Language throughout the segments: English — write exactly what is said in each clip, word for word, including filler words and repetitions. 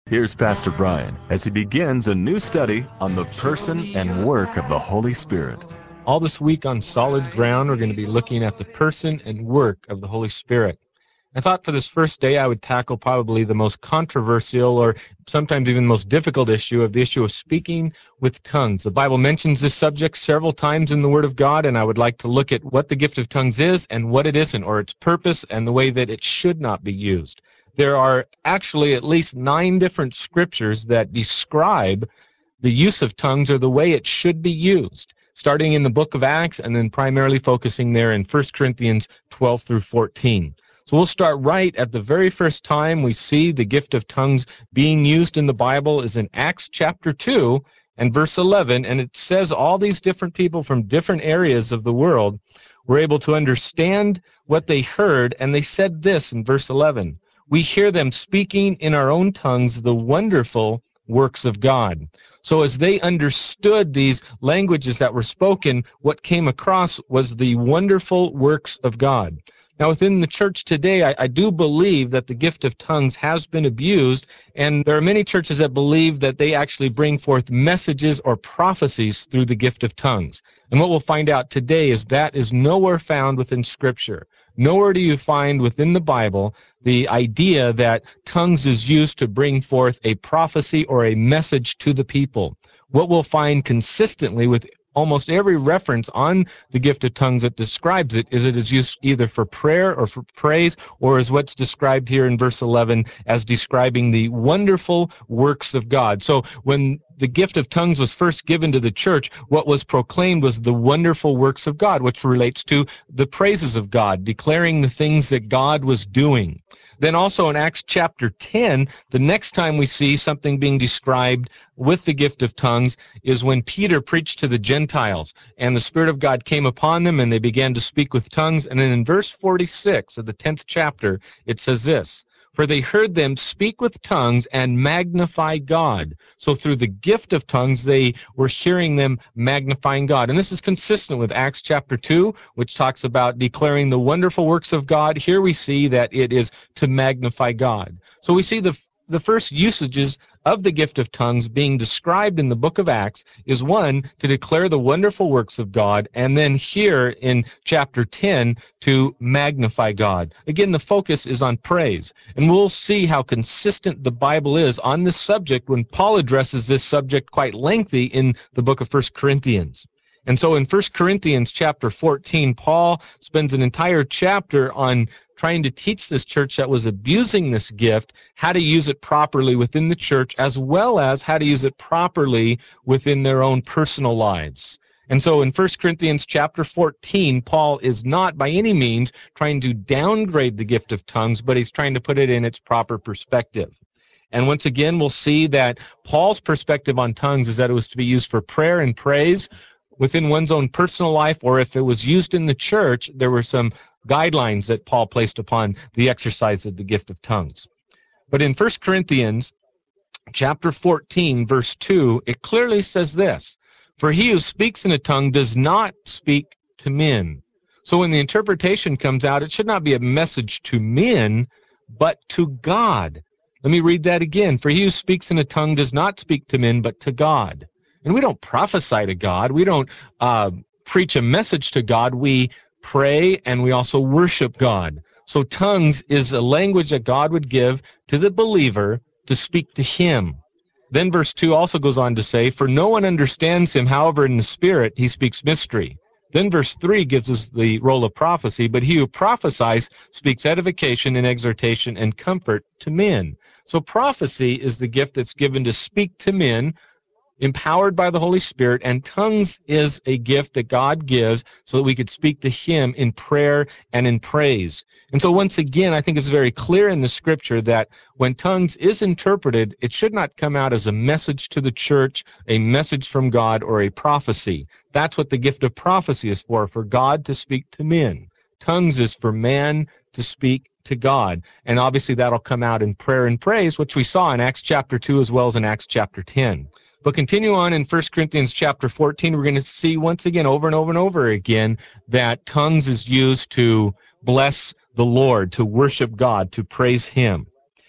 Here's Pastor Brian as he begins a new study on the person and work of the Holy Spirit. All this week on Solid Ground, we're going to be looking at the person and work of the Holy Spirit. I thought for this first day I would tackle probably the most controversial or sometimes even the most difficult issue of the issue of speaking with tongues. The Bible mentions this subject several times in the Word of God, and I would like to look at what the gift of tongues is and what it isn't, or its purpose and the way that it should not be used. There are actually at least nine different scriptures that describe the use of tongues or the way it should be used, starting in the book of Acts and then primarily focusing there in First Corinthians twelve through fourteen. So we'll start right at the very first time we see the gift of tongues being used in the Bible is in Acts chapter two and verse eleven, and it says all these different people from different areas of the world were able to understand what they heard, and they said this in verse eleven, "We hear them speaking in our own tongues the wonderful works of God." So as they understood these languages that were spoken, what came across was the wonderful works of God. Now, within the church today, I, I do believe that the gift of tongues has been abused, and there are many churches that believe that they actually bring forth messages or prophecies through the gift of tongues. And what we'll find out today is that is nowhere found within Scripture. Nowhere do you find within the Bible the idea that tongues is used to bring forth a prophecy or a message to the people. What we'll find consistently with almost every reference on the gift of tongues that describes it is it is used either for prayer or for praise, or is what's described here in verse eleven as describing the wonderful works of God. So when the gift of tongues was first given to the church, what was proclaimed was the wonderful works of God, which relates to the praises of God, declaring the things that God was doing. Then also in Acts chapter ten, the next time we see something being described with the gift of tongues is when Peter preached to the Gentiles, and the Spirit of God came upon them, and they began to speak with tongues. And then in verse forty-six of the tenth chapter, it says this, "For they heard them speak with tongues and magnify God." So through the gift of tongues, they were hearing them magnifying God. And this is consistent with Acts chapter two, which talks about declaring the wonderful works of God. Here we see that it is to magnify God. So we see the the first usages of the gift of tongues being described in the book of Acts is one, to declare the wonderful works of God, and then here in chapter ten, to magnify God. Again, the focus is on praise. And we'll see how consistent the Bible is on this subject when Paul addresses this subject quite lengthy in the book of First Corinthians. And so in First Corinthians chapter fourteen, Paul spends an entire chapter on trying to teach this church that was abusing this gift how to use it properly within the church, as well as how to use it properly within their own personal lives. And so in First Corinthians chapter fourteen, Paul is not by any means trying to downgrade the gift of tongues, but he's trying to put it in its proper perspective. And once again, we'll see that Paul's perspective on tongues is that it was to be used for prayer and praise within one's own personal life, or if it was used in the church, there were some guidelines that Paul placed upon the exercise of the gift of tongues. But in First Corinthians chapter fourteen, verse two, it clearly says this, "For he who speaks in a tongue does not speak to men." So when the interpretation comes out, it should not be a message to men, but to God. Let me read that again. "For he who speaks in a tongue does not speak to men, but to God." And we don't prophesy to God. We don't uh, preach a message to God. We pray, and we also worship God. So tongues is a language that God would give to the believer to speak to him. Then verse two also goes on to say, "For no one understands him, however in the Spirit he speaks mystery." Then verse three gives us the role of prophecy, "But he who prophesies speaks edification and exhortation and comfort to men." So prophecy is the gift that's given to speak to men, empowered by the Holy Spirit, and tongues is a gift that God gives so that we could speak to him in prayer and in praise. And so once again, I think it's very clear in the Scripture that when tongues is interpreted, it should not come out as a message to the church, a message from God, or a prophecy. That's what the gift of prophecy is for, for God to speak to men. Tongues is for man to speak to God. And obviously that'll come out in prayer and praise, which we saw in Acts chapter two as well as in Acts chapter ten. But continue on in First Corinthians chapter fourteen, we're going to see once again over and over and over again that tongues is used to bless the Lord, to worship God, to praise him.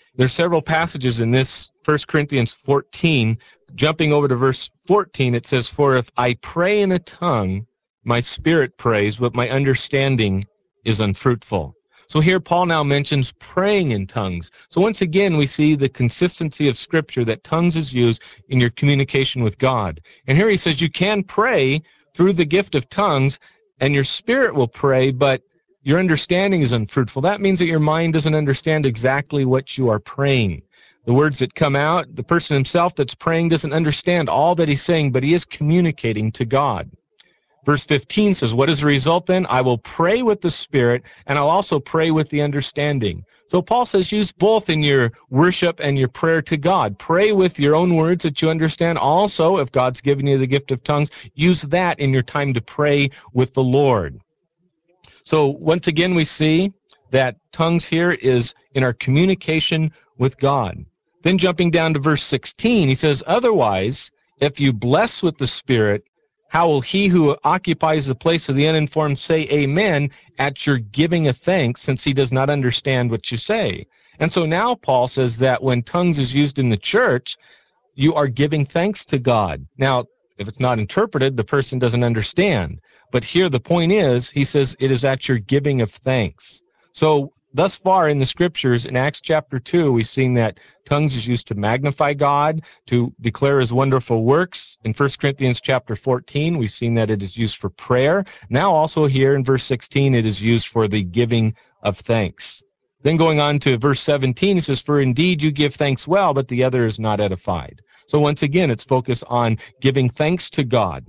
There's several passages in this First Corinthians fourteen. Jumping over to verse fourteen, it says, "For if I pray in a tongue, my spirit prays, but my understanding is unfruitful." So here Paul now mentions praying in tongues. So once again, we see the consistency of Scripture that tongues is used in your communication with God. And here he says you can pray through the gift of tongues, and your spirit will pray, but your understanding is unfruitful. That means that your mind doesn't understand exactly what you are praying. The words that come out, the person himself that's praying doesn't understand all that he's saying, but he is communicating to God. Verse fifteen says, "What is the result then? I will pray with the Spirit, and I'll also pray with the understanding." So Paul says use both in your worship and your prayer to God. Pray with your own words that you understand. Also, if God's given you the gift of tongues, use that in your time to pray with the Lord. So once again, we see that tongues here is in our communication with God. Then jumping down to verse sixteen, he says, "Otherwise, if you bless with the Spirit, how will he who occupies the place of the uninformed say amen at your giving of thanks, since he does not understand what you say?" And so now Paul says that when tongues is used in the church, you are giving thanks to God. Now, if it's not interpreted, the person doesn't understand. But here the point is, he says it is at your giving of thanks. So thus far in the Scriptures, in Acts chapter two, we've seen that tongues is used to magnify God, to declare his wonderful works. In First Corinthians chapter fourteen, we've seen that it is used for prayer. Now also here in verse sixteen, it is used for the giving of thanks. Then going on to verse seventeen, he says, "For indeed you give thanks well, but the other is not edified." So once again, it's focused on giving thanks to God.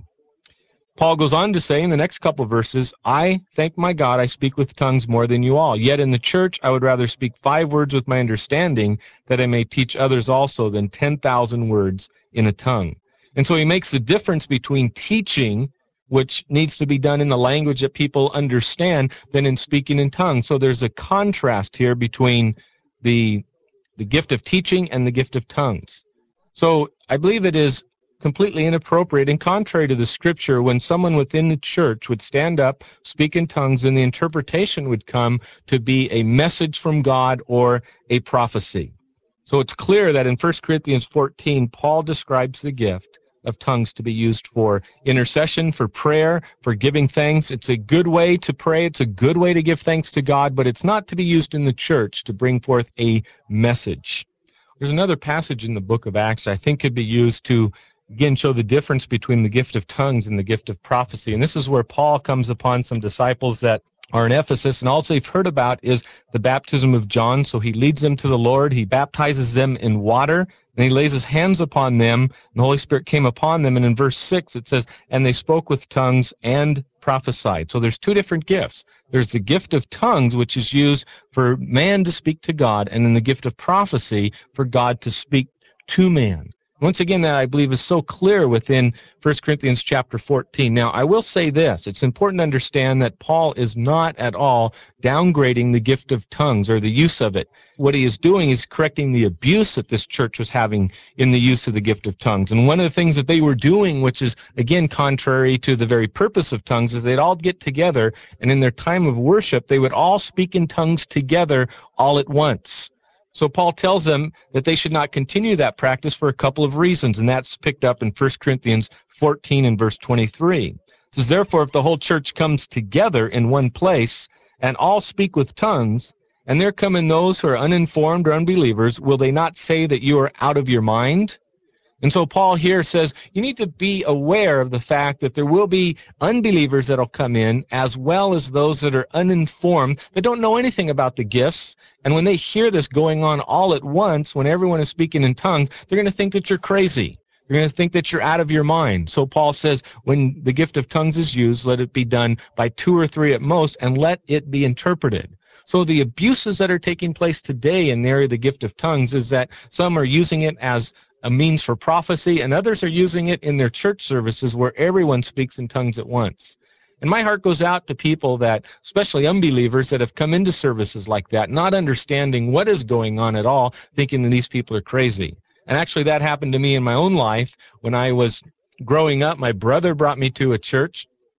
Paul goes on to say in the next couple of verses, "I thank my God I speak with tongues more than you all. Yet in the church I would rather speak five words with my understanding, that I may teach others also, than ten thousand words in a tongue." And so he makes a difference between teaching, which needs to be done in the language that people understand, than in speaking in tongues. So there's a contrast here between the, the gift of teaching and the gift of tongues. So I believe it is completely inappropriate and contrary to the Scripture when someone within the church would stand up, speak in tongues, and the interpretation would come to be a message from God or a prophecy. So it's clear that in First Corinthians fourteen, Paul describes the gift of tongues to be used for intercession, for prayer, for giving thanks. It's a good way to pray. It's a good way to give thanks to God, but it's not to be used in the church to bring forth a message. There's another passage in the book of Acts I think could be used to again show the difference between the gift of tongues and the gift of prophecy. And this is where Paul comes upon some disciples that are in Ephesus, and all they've heard about is the baptism of John. So he leads them to the Lord, he baptizes them in water, and he lays his hands upon them, and the Holy Spirit came upon them. And in verse six it says, "And they spoke with tongues and prophesied." So there's two different gifts. There's the gift of tongues, which is used for man to speak to God, and then the gift of prophecy for God to speak to man. Once again, that I believe is so clear within First Corinthians chapter fourteen. Now, I will say this. It's important to understand that Paul is not at all downgrading the gift of tongues or the use of it. What he is doing is correcting the abuse that this church was having in the use of the gift of tongues. And one of the things that they were doing, which is, again, contrary to the very purpose of tongues, is they'd all get together, and in their time of worship, they would all speak in tongues together all at once. So Paul tells them that they should not continue that practice for a couple of reasons, and that's picked up in First Corinthians fourteen and verse twenty-three. It says, "Therefore, if the whole church comes together in one place, and all speak with tongues, and there come in those who are uninformed or unbelievers, will they not say that you are out of your mind?" And so Paul here says you need to be aware of the fact that there will be unbelievers that will come in, as well as those that are uninformed, that don't know anything about the gifts. And when they hear this going on all at once, when everyone is speaking in tongues, they're going to think that you're crazy. They're going to think that you're out of your mind. So Paul says when the gift of tongues is used, let it be done by two or three at most, and let it be interpreted. So the abuses that are taking place today in the area of the gift of tongues is that some are using it as a means for prophecy, and others are using it in their church services where everyone speaks in tongues at once. And my heart goes out to people that, especially unbelievers, that have come into services like that, not understanding what is going on at all, thinking that these people are crazy. And actually that happened to me in my own life when I was growing up. My brother brought me to a church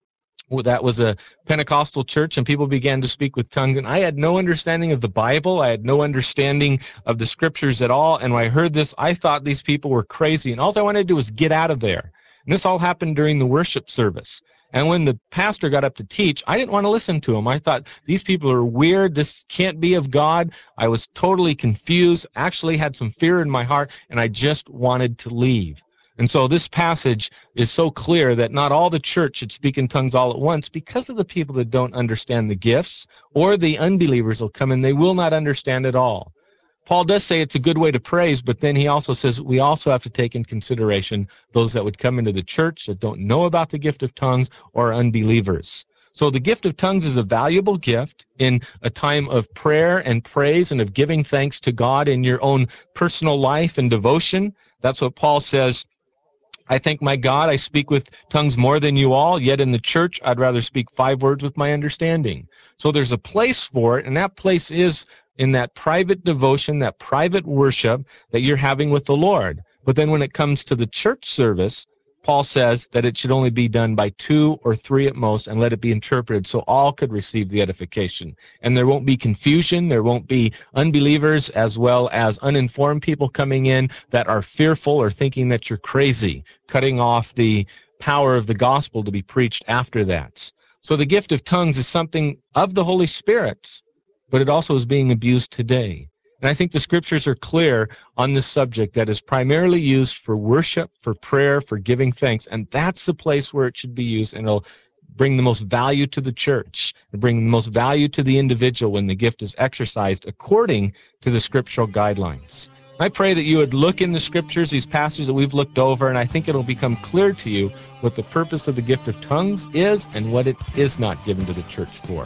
Well, that was a Pentecostal church, and people began to speak with tongues, and I had no understanding of the Bible. I had no understanding of the scriptures at all, and when I heard this, I thought these people were crazy, and all I wanted to do was get out of there. And this all happened during the worship service. And when the pastor got up to teach, I didn't want to listen to him. I thought, these people are weird. This can't be of God. I was totally confused, actually had some fear in my heart, and I just wanted to leave. And so this passage is so clear that not all the church should speak in tongues all at once because of the people that don't understand the gifts, or the unbelievers will come and they will not understand at all. Paul does say it's a good way to praise, but then he also says we also have to take in consideration those that would come into the church that don't know about the gift of tongues or unbelievers. So the gift of tongues is a valuable gift in a time of prayer and praise and of giving thanks to God in your own personal life and devotion. That's what Paul says. I thank my God, I speak with tongues more than you all, yet in the church I'd rather speak five words with my understanding. So there's a place for it, and that place is in that private devotion, that private worship that you're having with the Lord. But then when it comes to the church service, Paul says that it should only be done by two or three at most, and let it be interpreted so all could receive the edification. And there won't be confusion, there won't be unbelievers as well as uninformed people coming in that are fearful or thinking that you're crazy, cutting off the power of the gospel to be preached after that. So the gift of tongues is something of the Holy Spirit, but it also is being abused today. And I think the scriptures are clear on this subject, that is primarily used for worship, for prayer, for giving thanks. And that's the place where it should be used, and it'll bring the most value to the church, and bring the most value to the individual when the gift is exercised according to the scriptural guidelines. I pray that you would look in the scriptures, these passages that we've looked over, and I think it'll become clear to you what the purpose of the gift of tongues is and what it is not given to the church for.